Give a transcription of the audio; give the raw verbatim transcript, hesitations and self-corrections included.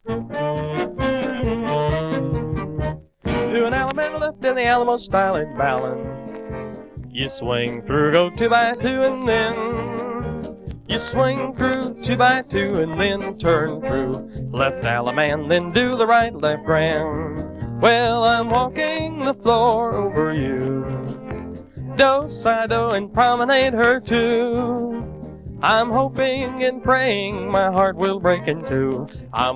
Do an Alabama left in the Alamo style and balance. You swing through, go two by two, and then you swing through two by two, and then turn through left Alabama, then do the right left grand. Well, I'm walking the floor over you, do, si, do, and promenade her too. I'm hoping and praying my heart will break in two. I'm